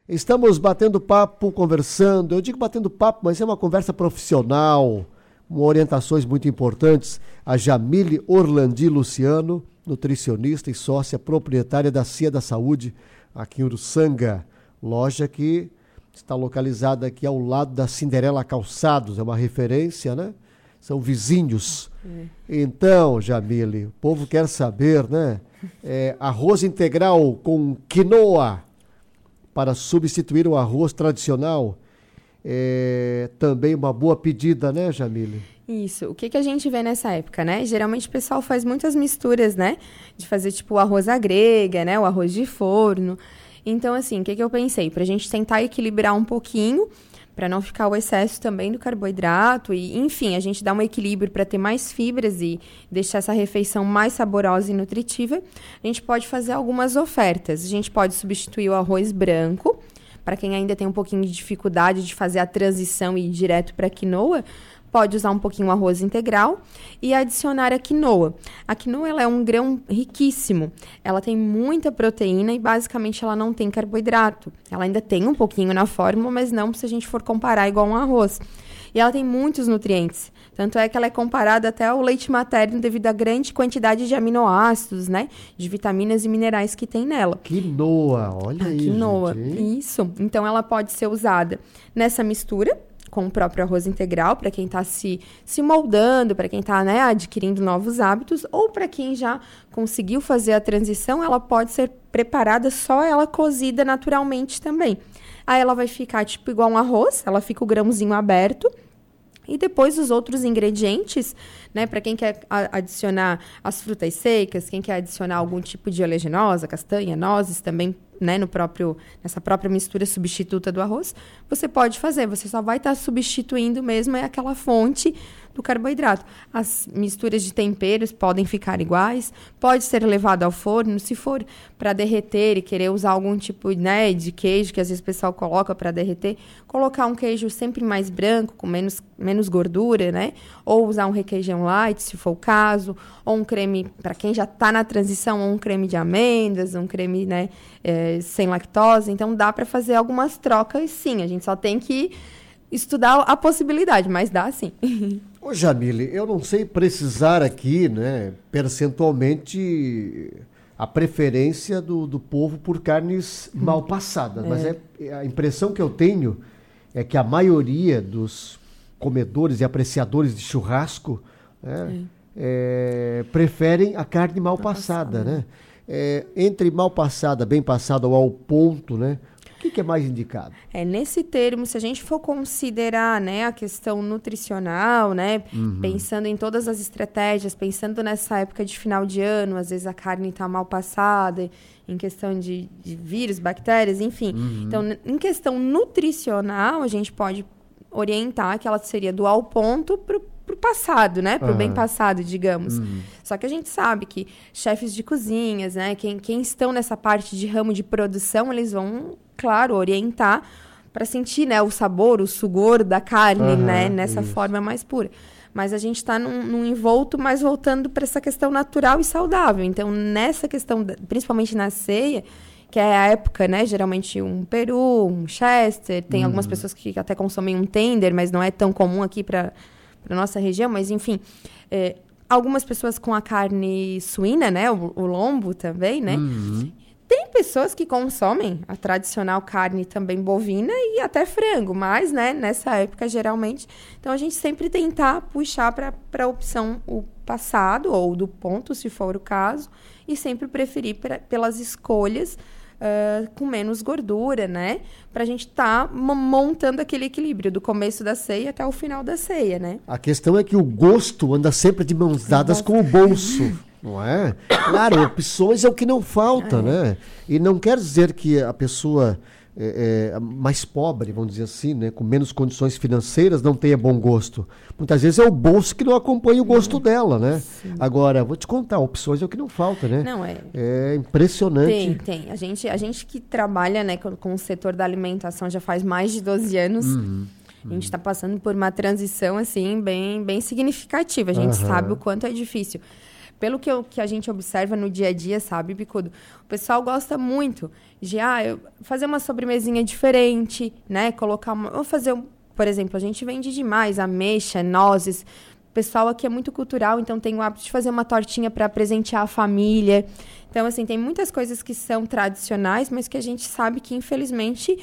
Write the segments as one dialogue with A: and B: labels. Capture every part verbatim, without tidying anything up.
A: Estamos batendo papo, conversando. Eu digo batendo papo, mas é uma conversa profissional, com orientações muito importantes. A Jamile Orlandi Luciano, nutricionista e sócia proprietária da C I A da Saúde, aqui em Uruçanga. Loja que está localizada aqui ao lado da Cinderela Calçados. É uma referência, né? São vizinhos. É. Então, Jamile, o povo quer saber, né? É, arroz integral com quinoa para substituir o arroz tradicional. É também uma boa pedida, né, Jamile?
B: Isso. O que, que a gente vê nessa época, né? Geralmente o pessoal faz muitas misturas, né? De fazer tipo o arroz à grega, né? O arroz de forno. Então, assim, o que, que eu pensei? Pra gente tentar equilibrar um pouquinho, para não ficar o excesso também do carboidrato e, enfim, a gente dá um equilíbrio para ter mais fibras e deixar essa refeição mais saborosa e nutritiva, a gente pode fazer algumas ofertas. A gente pode substituir o arroz branco, para quem ainda tem um pouquinho de dificuldade de fazer a transição e ir direto para a quinoa, pode usar um pouquinho o arroz integral e adicionar a quinoa. A quinoa ela é um grão riquíssimo. Ela tem muita proteína e basicamente ela não tem carboidrato. Ela ainda tem um pouquinho na fórmula, mas não se a gente for comparar igual um arroz. E ela tem muitos nutrientes. Tanto é que ela é comparada até ao leite materno devido à grande quantidade de aminoácidos, né? De vitaminas e minerais que tem nela.
A: Quinoa, olha aí,
B: quinoa,
A: gente.
B: Isso. Então ela pode ser usada nessa mistura com o próprio arroz integral, para quem está se, se moldando, para quem está, né, adquirindo novos hábitos, ou para quem já conseguiu fazer a transição, ela pode ser preparada só ela cozida naturalmente também. Aí ela vai ficar tipo igual um arroz, ela fica o grãozinho aberto, e depois os outros ingredientes, né, para quem quer adicionar as frutas secas, quem quer adicionar algum tipo de oleaginosa, castanha, nozes também, né, no próprio, nessa própria mistura substituta do arroz, você pode fazer, você só vai estar substituindo mesmo é aquela fonte do carboidrato. As misturas de temperos podem ficar iguais, pode ser levado ao forno, se for para derreter e querer usar algum tipo, né, de queijo que às vezes o pessoal coloca para derreter, colocar um queijo sempre mais branco, com menos, menos gordura, né, ou usar um requeijão light, se for o caso, ou um creme, para quem já está na transição, ou um creme de amêndoas, um creme, né, é, sem lactose. Então dá para fazer algumas trocas, sim, a gente só tem que estudar a possibilidade, mas dá sim.
A: Ô Jamile, eu não sei precisar aqui, né, percentualmente a preferência do, do povo por carnes mal passadas, é. mas é, a impressão que eu tenho é que a maioria dos comedores e apreciadores de churrasco, né, é. É, preferem a carne mal passada, passada, né? É, entre mal passada, bem passada ou ao ponto, né? O que, que é mais indicado?
B: É, nesse termo, se a gente for considerar, né, a questão nutricional, né, uhum. pensando em todas as estratégias, pensando nessa época de final de ano, às vezes a carne está mal passada, em questão de, de vírus, bactérias, enfim. Uhum. Então, em questão nutricional, a gente pode orientar que ela seria do ao ponto para o passado, né? Para o uhum. bem passado, digamos. Uhum. Só que a gente sabe que chefes de cozinhas, né? Quem, quem estão nessa parte de ramo de produção, eles vão, claro, orientar para sentir, né, o sabor, o suor da carne, uhum, né? Nessa isso. forma mais pura. Mas a gente está num, num envolto mais voltando para essa questão natural e saudável. Então, nessa questão, principalmente na ceia, que é a época, né? Geralmente um peru, um chester. Tem uhum. algumas pessoas que até consomem um tender, mas não é tão comum aqui para a nossa região. Mas, enfim, é, algumas pessoas com a carne suína, né? O, o lombo também, né?
A: Uhum.
B: Tem pessoas que consomem a tradicional carne também bovina e até frango, mas, né, nessa época, geralmente. Então, a gente sempre tentar puxar para a opção o passado ou do ponto, se for o caso, e sempre preferir pra, pelas escolhas uh, com menos gordura, né? Para a gente estar tá montando aquele equilíbrio do começo da ceia até o final da ceia, né?
A: A questão é que o gosto anda sempre de mãos dadas com o bolso. Não é? Claro, opções é o que não falta, é. né? E não quer dizer que a pessoa é, é, mais pobre, vamos dizer assim, né, com menos condições financeiras, não tenha bom gosto. Muitas vezes é o bolso que não acompanha o gosto é. dela, né? Sim. Agora, vou te contar, opções é o que não falta, né?
B: Não, é.
A: É impressionante.
B: Tem, tem. A gente, a gente que trabalha, né, com, com o setor da alimentação já faz mais de doze anos. Uhum. A gente está passando por uma transição, assim, bem, bem significativa. A gente uhum. sabe o quanto é difícil. pelo que, eu, que a gente observa no dia a dia, sabe, Bicudo? O pessoal gosta muito de ah, eu, fazer uma sobremesinha diferente, né? Colocar uma... Vou fazer, um, por exemplo, a gente vende demais ameixa, nozes. O pessoal aqui é muito cultural, então tem o hábito de fazer uma tortinha para presentear a família. Então, assim, tem muitas coisas que são tradicionais, mas que a gente sabe que, infelizmente,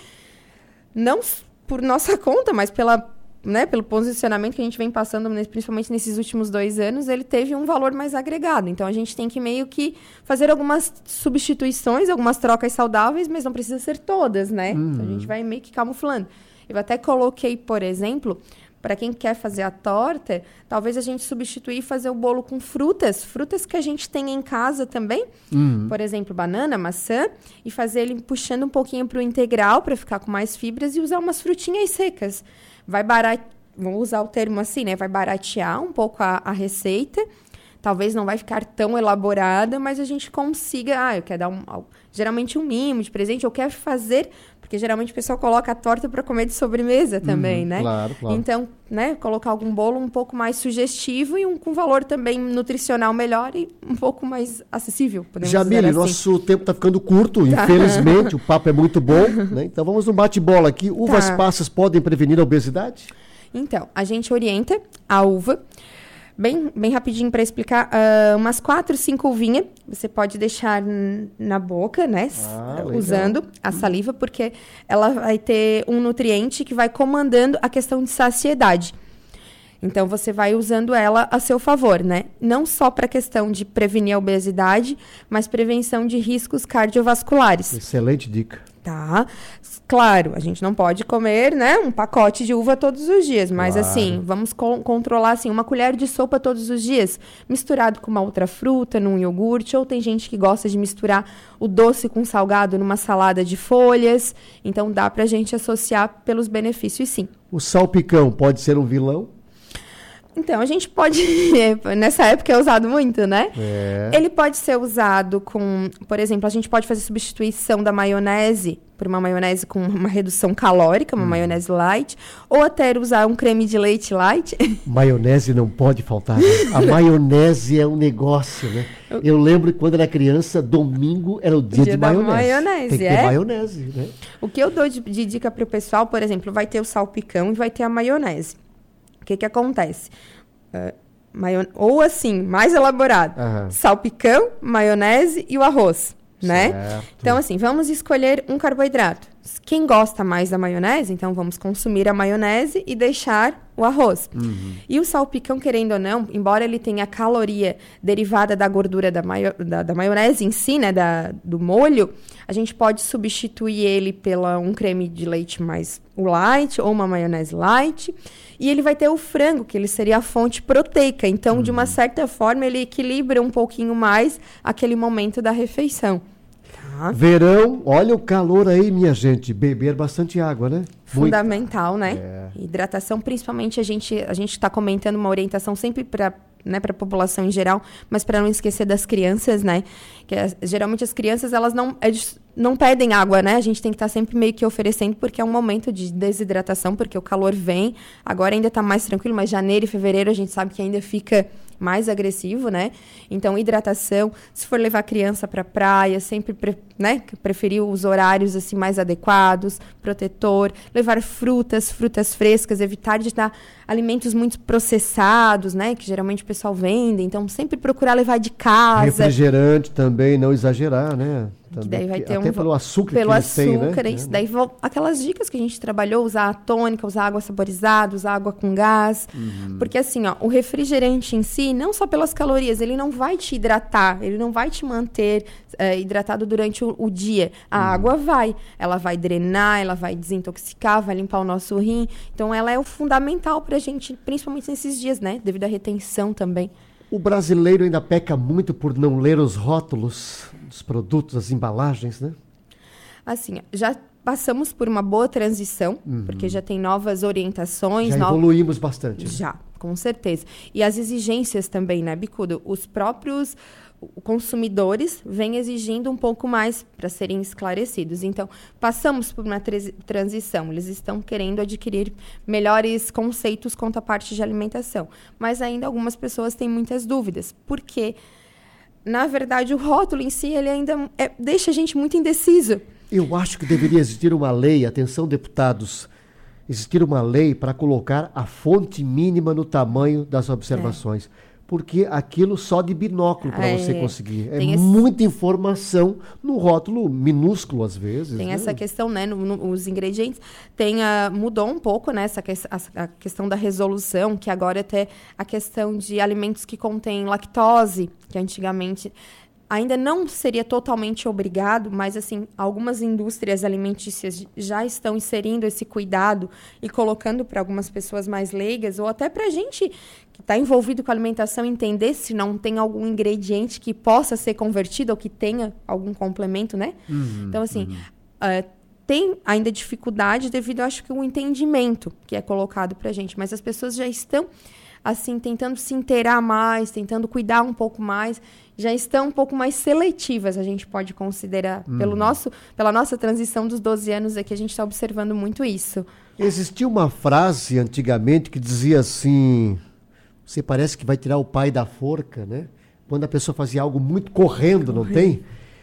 B: não por nossa conta, mas pela... Né, pelo posicionamento que a gente vem passando, principalmente nesses últimos dois anos, ele teve um valor mais agregado. Então, a gente tem que meio que fazer algumas substituições, algumas trocas saudáveis, mas não precisa ser todas, né? Uhum. Então, a gente vai meio que camuflando. Eu até coloquei, por exemplo, para quem quer fazer a torta, talvez a gente substituir e fazer o bolo com frutas, frutas que a gente tem em casa também, uhum. Por exemplo, banana, maçã, e fazer ele puxando um pouquinho para o integral, para ficar com mais fibras, e usar umas frutinhas secas. Vai baratear, vou usar o termo assim, né? Vai baratear um pouco a, a receita. Talvez não vai ficar tão elaborada, mas a gente consiga... Ah, eu quero dar um, geralmente um mimo de presente, eu quero fazer... Porque geralmente o pessoal coloca a torta para comer de sobremesa também, uhum, né? Claro, claro. Então, né? Colocar algum bolo um pouco mais sugestivo e um, com valor também nutricional melhor e um pouco mais acessível, podemos
A: Jamile,
B: dizer assim.
A: Nosso tempo está ficando curto, tá. Infelizmente. O papo é muito bom, né? Então, vamos no bate-bola aqui. Uvas tá. passas podem prevenir a obesidade?
B: Então, a gente orienta a uva... Bem, bem rapidinho para explicar, uh, umas quatro, cinco uvinhas, você pode deixar n- na boca, né? Ah, usando a saliva, porque ela vai ter um nutriente que vai comandando a questão de saciedade. Então, você vai usando ela a seu favor, né? Não só para a questão de prevenir a obesidade, mas prevenção de riscos cardiovasculares.
A: Excelente dica.
B: Tá. Claro, a gente não pode comer, né, um pacote de uva todos os dias, mas claro. Assim, vamos co- controlar assim, uma colher de sopa todos os dias, misturado com uma outra fruta, num iogurte, ou tem gente que gosta de misturar o doce com salgado numa salada de folhas, então dá pra gente associar pelos benefícios, sim.
A: O salpicão pode ser um vilão?
B: Então, a gente pode... Nessa época é usado muito, né? É. Ele pode ser usado com... Por exemplo, a gente pode fazer substituição da maionese por uma maionese com uma redução calórica, uma hum. maionese light, ou até usar um creme de leite light.
A: Maionese não pode faltar, né? A maionese é um negócio, né? Eu lembro que quando era criança, domingo era o dia, o dia de maionese.
B: maionese.
A: Tem que ter é? maionese, né?
B: O que eu dou de, de dica para o pessoal, por exemplo, vai ter o salpicão e vai ter a maionese. O que que acontece? Uh, maion... Ou assim, mais elaborado. Uhum. Salpicão, maionese e o arroz, né? Certo. Então, assim, vamos escolher um carboidrato. Quem gosta mais da maionese, então vamos consumir a maionese e deixar o arroz. Uhum. E o salpicão, querendo ou não, embora ele tenha caloria derivada da gordura da, maio... da, da maionese em si, né, da, do molho, a gente pode substituir ele pela um creme de leite mais o light ou uma maionese light. E ele vai ter o frango, que ele seria a fonte proteica. Então, uhum. de uma certa forma, ele equilibra um pouquinho mais aquele momento da refeição. Tá?
A: Verão, olha o calor aí, minha gente. Beber bastante água, né?
B: Fundamental, Muito. né? É. Hidratação, principalmente, a gente a gente está comentando uma orientação sempre para... né, para a população em geral, mas para não esquecer das crianças, né, que é, geralmente as crianças, elas não, não pedem água, né, a gente tem que estar tá sempre meio que oferecendo, porque é um momento de desidratação, porque o calor vem, agora ainda está mais tranquilo, mas janeiro e fevereiro a gente sabe que ainda fica mais agressivo, né, então hidratação, se for levar a criança para praia, sempre, pre, né, preferir os horários, assim, mais adequados, protetor, levar frutas, frutas frescas, evitar de dar alimentos muito processados, né, que geralmente o pessoal vende, então sempre procurar levar de casa.
A: Refrigerante também, não exagerar, né?
B: Que daí vai ter
A: até
B: um,
A: pelo açúcar
B: pelo
A: que
B: açúcar,
A: eles têm, né?
B: Isso, daí aquelas dicas que a gente trabalhou, usar a tônica, usar água saborizada, usar água com gás, uhum. porque assim, ó, o refrigerante em si, não só pelas calorias, ele não vai te hidratar, ele não vai te manter uh, hidratado durante o, o dia. A uhum. água vai, ela vai drenar, ela vai desintoxicar, vai limpar o nosso rim, então ela é o fundamental pra gente, principalmente nesses dias, né, devido à retenção também.
A: O brasileiro ainda peca muito por não ler os rótulos dos produtos, as embalagens, né?
B: Assim, já passamos por uma boa transição, uhum. porque já tem novas orientações.
A: Já
B: no...
A: evoluímos bastante. Né?
B: Já, com certeza. E as exigências também, né, Bicudo? Os próprios consumidores vêm exigindo um pouco mais para serem esclarecidos. Então, passamos por uma tra- transição. Eles estão querendo adquirir melhores conceitos quanto à parte de alimentação. Mas ainda algumas pessoas têm muitas dúvidas. Por quê? na verdade, o rótulo em si, ele ainda é, deixa a gente muito indeciso.
A: Eu acho que deveria existir uma lei, atenção deputados, existir uma lei para colocar a fonte mínima no tamanho das observações. É. Porque aquilo só de binóculo para é, você conseguir. É esse... muita informação no rótulo minúsculo, às vezes.
B: Tem
A: né?
B: essa questão, né? No, no, os ingredientes. Tem, uh, mudou um pouco, né? Essa que, a, a questão da resolução, que agora até a questão de alimentos que contêm lactose, que antigamente ainda não seria totalmente obrigado, mas assim, algumas indústrias alimentícias já estão inserindo esse cuidado e colocando para algumas pessoas mais leigas, ou até para a gente que está envolvido com a alimentação entender se não tem algum ingrediente que possa ser convertido ou que tenha algum complemento, né? Uhum, então, assim, uhum. uh, tem ainda dificuldade devido, acho que, ao entendimento que é colocado para a gente, mas as pessoas já estão assim, tentando se inteirar mais, tentando cuidar um pouco mais, já estão um pouco mais seletivas, a gente pode considerar. Hum. Pelo nosso, pela nossa transição dos doze anos aqui, a gente está observando muito isso.
A: Existia uma frase antigamente que dizia assim, você parece que vai tirar o pai da forca, né? Quando a pessoa fazia algo muito correndo, não tem?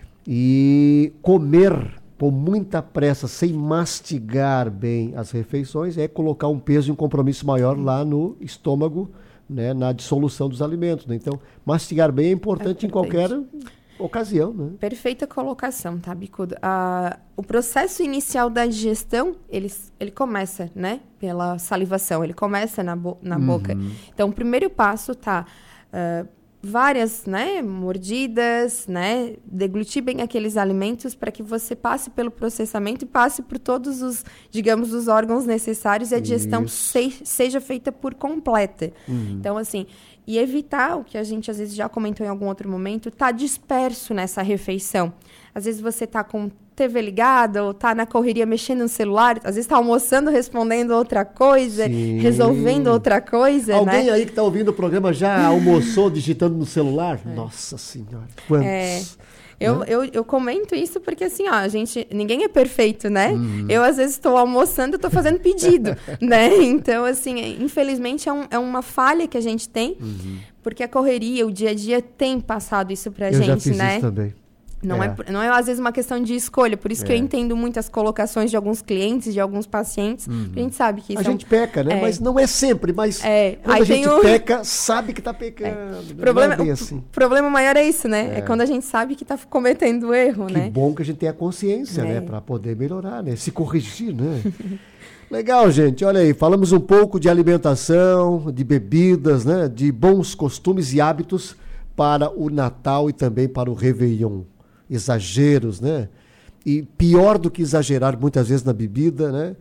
A: E comer com muita pressa, sem mastigar bem as refeições, é colocar um peso e um compromisso maior lá no estômago, né, na dissolução dos alimentos. Né? Então, mastigar bem é importante, é importante em qualquer ocasião. Né?
B: Perfeita colocação, tá, Bicudo? Ah, o processo inicial da digestão, ele, ele começa, né, pela salivação, ele começa na, bo- na uhum. boca. Então, o primeiro passo tá... Uh, várias, né, mordidas, né, deglutir bem aqueles alimentos para que você passe pelo processamento e passe por todos os, digamos, os órgãos necessários e a digestão se, seja feita por completa. Uhum. Então, assim, e evitar o que a gente às vezes já comentou em algum outro momento, tá disperso nessa refeição. Às vezes você tá com T V ligada ou tá na correria mexendo no celular, às vezes tá almoçando, respondendo outra coisa, Sim. resolvendo outra coisa,
A: Alguém
B: né?
A: aí que tá ouvindo o programa já almoçou digitando no celular? É. Nossa Senhora, quantos...
B: É. Eu, né? eu, eu comento isso porque, assim, ó, a gente... Ninguém é perfeito, né? Uhum. Eu, às vezes, estou almoçando e estou fazendo pedido, né? Então, assim, infelizmente, é, um, é uma falha que a gente tem, uhum. porque a correria, o dia a dia tem passado isso pra
A: eu
B: gente,
A: já fiz
B: né?
A: Isso também.
B: Não é. É, não é, às vezes, uma questão de escolha. Por isso é. que eu entendo muito as colocações de alguns clientes, de alguns pacientes. Uhum. A gente sabe que isso
A: A
B: é
A: gente
B: um...
A: peca, né?
B: É.
A: Mas não é sempre. Mas
B: é.
A: quando
B: Aí
A: a gente
B: o...
A: peca, sabe que está pecando.
B: É. Problema,
A: é bem assim.
B: O problema maior é isso, né? É, é quando a gente sabe que está cometendo erro,
A: que
B: né?
A: Que bom que a gente tenha consciência,
B: é.
A: né? Para poder melhorar, né? Se corrigir, né? Legal, gente. Olha aí, falamos um pouco de alimentação, de bebidas, né? De bons costumes e hábitos para o Natal e também para o Réveillon. Exageros, né? E pior do que exagerar muitas vezes na bebida, né?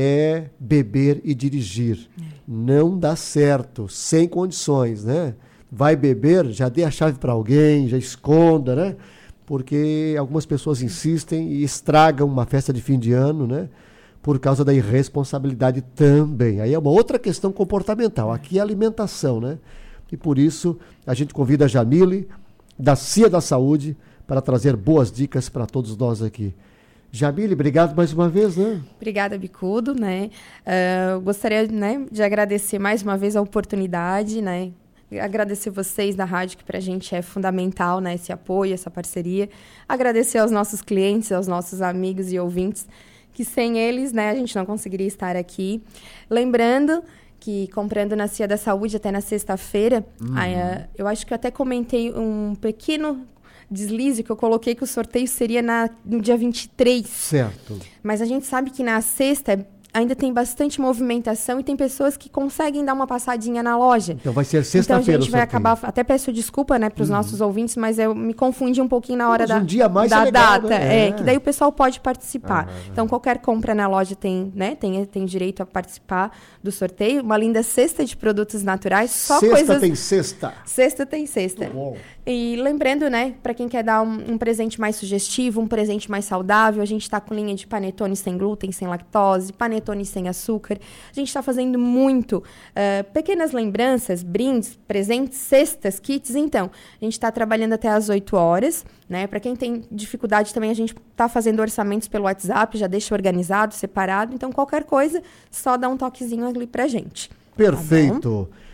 A: É beber e dirigir. É. Não dá certo, sem condições, né? Vai beber, já dê a chave para alguém, já esconda, né? Porque algumas pessoas insistem e estragam uma festa de fim de ano, né? Por causa da irresponsabilidade também. Aí é uma outra questão comportamental. Aqui é alimentação, né? E por isso a gente convida a Jamile, da C I A da Saúde, para trazer boas dicas para todos nós aqui. Jamile, obrigado mais uma vez, né?
B: Obrigada, Bicudo, né? Uh, gostaria, né, de agradecer mais uma vez a oportunidade, né? Agradecer vocês da rádio, que para a gente é fundamental, né? Esse apoio, essa parceria. Agradecer aos nossos clientes, aos nossos amigos e ouvintes, que sem eles, né, a gente não conseguiria estar aqui. Lembrando que comprando na C I A da Saúde até na sexta-feira, uhum. aí, uh, eu acho que eu até comentei um pequeno deslize que eu coloquei que o sorteio seria na, no dia vinte e três.
A: Certo.
B: Mas a gente sabe que na sexta ainda tem bastante movimentação e tem pessoas que conseguem dar uma passadinha na loja.
A: Então vai ser sexta-feira.
B: Então a gente vai acabar... Até peço desculpa, né, para os uhum. nossos ouvintes, mas eu me confundi um pouquinho na hora
A: mas
B: da,
A: um dia mais
B: da
A: é legal,
B: data.
A: Né?
B: É, é, que daí o pessoal pode participar.
A: Ah,
B: então qualquer compra na loja tem, né, tem, tem direito a participar do sorteio. Uma linda cesta de produtos naturais. Só
A: sexta
B: coisas...
A: tem sexta.
B: Sexta tem sexta.
A: Muito bom.
B: E lembrando, né, para quem quer dar um, um presente mais sugestivo, um presente mais saudável, a gente está com linha de panetone sem glúten, sem lactose, panetone sem açúcar. A gente está fazendo muito uh, pequenas lembranças, brindes, presentes, cestas, kits. Então, a gente está trabalhando até às oito horas, né? Para quem tem dificuldade também, a gente está fazendo orçamentos pelo WhatsApp, já deixa organizado, separado. Então, qualquer coisa, só dá um toquezinho ali pra gente.
A: Perfeito. Tá,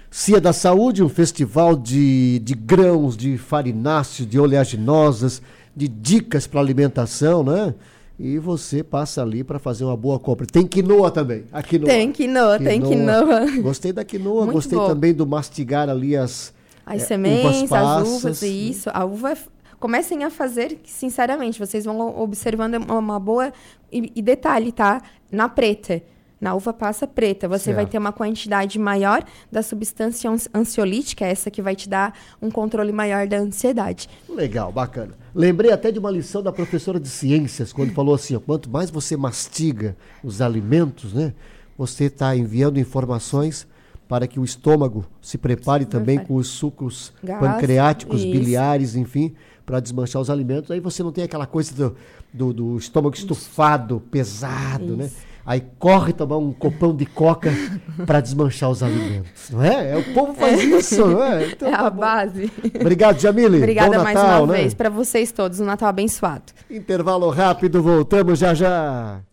A: Cia da Saúde, um festival de, de grãos, de farináceos, de oleaginosas, de dicas para alimentação, né? E você passa ali para fazer uma boa compra. Tem quinoa também. A quinoa.
B: Tem quinoa, tem quinoa.
A: Gostei da quinoa,
B: Muito
A: gostei
B: bom.
A: também do mastigar ali as,
B: as
A: é,
B: sementes,
A: uvas passas,
B: as uvas, isso. A uva, comecem a fazer, sinceramente, vocês vão observando uma boa... E, e detalhe, tá? Na preta. Na uva passa preta, você certo. Vai ter uma quantidade maior da substância ansiolítica, essa que vai te dar um controle maior da ansiedade.
A: Legal, bacana. Lembrei até de uma lição da professora de ciências, quando falou assim, ó, quanto mais você mastiga os alimentos, né, você está enviando informações para que o estômago se prepare se também prepare. com os sucos Gás, pancreáticos, isso. biliares, enfim, para desmanchar os alimentos. Aí você não tem aquela coisa do, do, do estômago estufado, pesado, isso. né? Aí corre tomar um copão de coca para desmanchar os alimentos, não é? é? O povo faz isso, não é? Então,
B: é a
A: tá
B: bom.
A: Obrigado, Jamile.
B: Obrigada
A: Bom
B: mais
A: Natal,
B: uma
A: né?
B: vez para vocês todos. Um Natal abençoado.
A: Intervalo rápido, voltamos já já.